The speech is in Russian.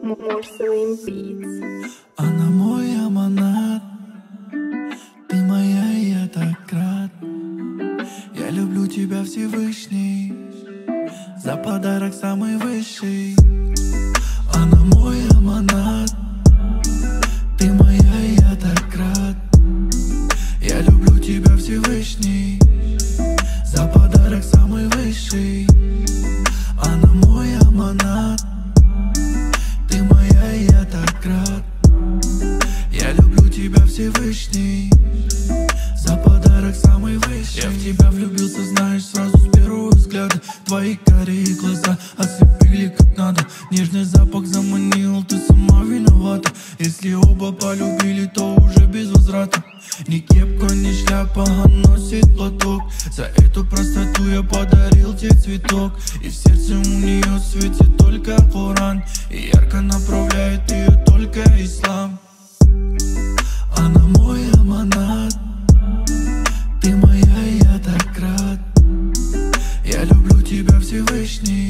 Morceling Beats. Она мой аманат, ты моя, и я так рад. Я люблю тебя, Всевышний, за подарок самый высший. Она мой аманат, ты моя, и я так рад. Я люблю тебя, Всевышний, за подарок самый высший. Она мой аманат, ты моя, и я так рад. Я люблю тебя, Всевышний, за подарок самый высший. Я в тебя влюбился, знаешь, сразу с первого взгляда. Твои карие глаза ослепили как надо. Нежный запах заманил, ты сама виновата. Если оба полюбили, то уже без возврата. Ни кепка, ни шляпа, а носит платок. За эту простоту я подарил тебе цветок. И в сердце у нее светит только Коран. И ярко направляет ее только ислам. Она мой аманат, ты моя, и я так рад. Я люблю тебя, Всевышний,